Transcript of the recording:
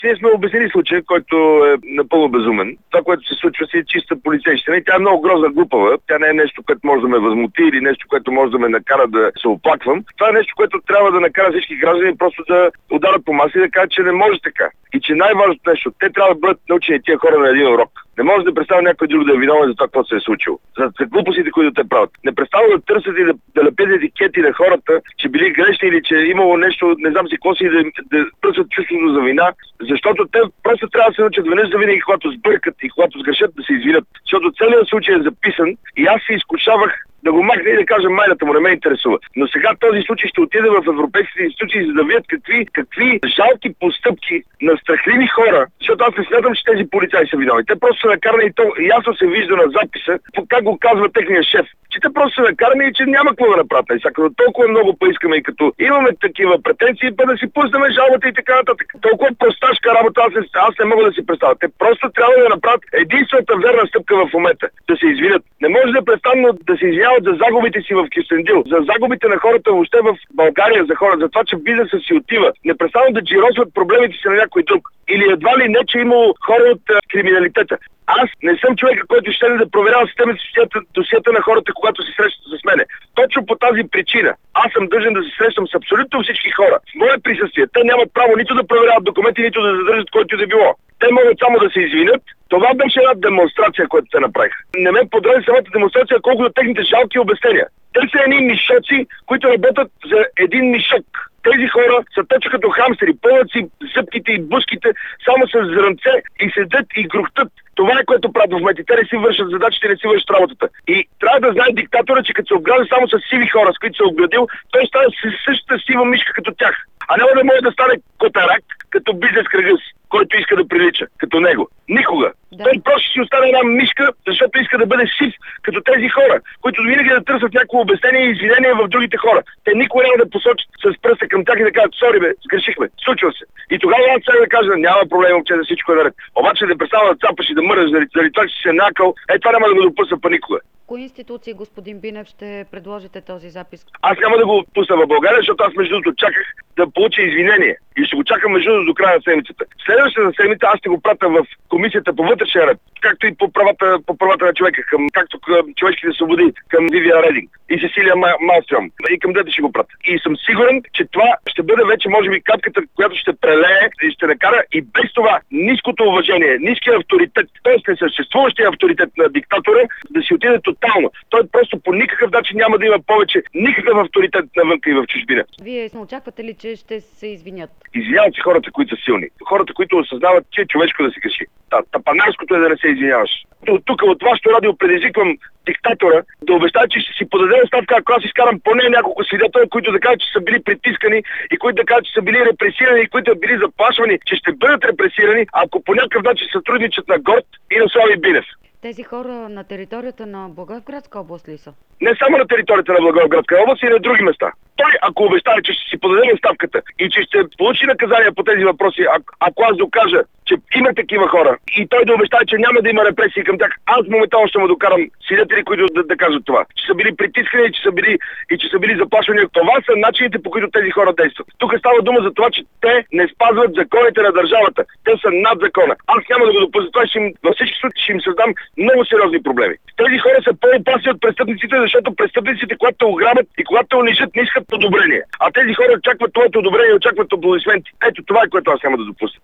Ние сме обяснили случая, който е напълно безумен. Това, което се случва, си е чиста полицейщина и тя е много грозна, глупава. Тя не е нещо, което може да ме възмути или нещо, което може да ме накара да се оплаквам. Това е нещо, което трябва да накара всички граждани просто да ударят по маса и да кажат, че не може така. И че най-важното нещо, те трябва да бъдат научени тия хора на един урок. Не може да представя някой друг да е виновен за това, какво се е случило. За глупостите, които те правят. Не представя да търсят и да лепят етикети на хората, че били грешни или че е имало нещо, не знам си какво си, да търсят чувството за вина, защото те просто трябва да се научат веднъж за винаги, когато сбъркат и когато сгрешат, да се извинят. Защото целият случай е записан и аз се изкушавах да го махне и да кажа майната му, не ме интересува. Но сега този случай ще отиде в европейските институции, за да видят какви жалки постъпки на страхливи хора, защото аз не смятам, че тези полицаи са виновни. Те просто са накарани и то ясно се вижда на записа, как го казва техния шеф. Че те просто са накарани и че няма какво да направят. И сега, като толкова много поискаме и като имаме такива претенции, да си пуснем жалбата и така нататък. Толкова просташка работа аз не мога да си представя. Те просто трябва да направят единствената верна стъпка в момента. Да се извинят. Не може да престанат да се извиняват за загубите си в Кюстендил, за загубите на хората въобще в България, за това, че бизнесът си отива. Не престанат да джиросват проблемите си на някой друг. Или едва ли не, че е имало хора от криминалитета. Аз не съм човека, който ще да проверява системите досиета на хората, когато се срещат с мене. Точно по тази причина аз съм дължен да се срещам с абсолютно всички хора. В мое присъствие те нямат право нито да проверяват документи, нито да задържат който да било. Те могат само да се извинят. Това беше една демонстрация, която те направиха. Не ме подради самата демонстрация, колкото техните жалки обяснения. Те са едни мишоци, които работят за един мишок. Тези хора са точно като хамстери, пълнат си зъбките и буските само с зрънце и седят и грухтат. Това е което правят в момента. Те не си вършат задачите, не си вършат работата. И трябва да знае диктатора, че като се обгражда само с сиви хора, с които се обградил, той става същата сива мишка като тях. А няма да може да стане котарак, като бизнес кръгъс, който иска да прилича, като него. Никога. Да. Той просто ще си остане една мишка, защото иска да бъде сив, като тези хора, които винаги да търсят някакво обяснение и извинение в другите хора. Те никога няма да посочат с пръста към тях и да кажат, сори бе, сгрешихме, случва се. И тогава аз сега да кажа, няма проблем, момче, да всичко е наред. Обаче да представя да цапаш и да мърдаш заради това, че си се накал, това няма да го допусна па никога. Кои институции, господин Бинев, ще предложите този запис? Аз няма да го пусна в България, защото аз между другото чаках да получа извинение. И ще го чакам между другото до края на седмицата. Следващата седмица аз ще го пратя в Комисията по вътрешен ред, както и по правата на човека, както към човешките свободи, към Вивиан Рединг и Сесилия Малстром. И към двете ще го пратя. И съм сигурен, че това ще бъде вече, може би, капката, която ще прелее и ще накара и без това ниското уважение, ниския авторитет, т.е. несъществуващия авторитет на диктатора да си отиде тотално. Той просто по никакъв начин няма да има повече никакъв авторитет навънка и в чужбина. Вие очаквате ли, че ще се извинят? Извиняват се хората, които са силни. Хората, които осъзнават, че е човешко да се греши. Тапанарското е да не се извиняваш. Тук от вашето радио предизвиквам диктатора да обещава, че ще си подаде оставка, ако аз изкарам поне няколко свидетели, които да кажат, че са били притискани и които да кажат, че са били репресирани и които са били заплашвани, че ще бъдат репресирани, ако по някакъв начин сътрудничат на Горд и на Слави Бинев. Тези хора на територията на Благоевградска област ли са? Не само на територията на Благоевградска област и на други места. Той, ако обещава, че ще си подаде оставката и че ще получи наказание по тези въпроси, ако аз докажа, че има такива хора и той да обещава, че няма да има репресии към тях, аз моментално ще му докарам свидетели, които да кажат това. Че са били притискани и че са били заплашвани. Това са начините, по които тези хора действат. Тук става дума за това, че те не спазват законите на държавата. Те са над закона. Аз няма да го допусна. Това във всички случаи ще им създам много сериозни проблеми. Тези хора са по-опасни от престъпниците, защото престъпниците, когато те ограбят и когато те унижат, не искат одобрение. А тези хора очакват твоето одобрение и очакват аплодисменти. Ето това е, което аз няма да допусна.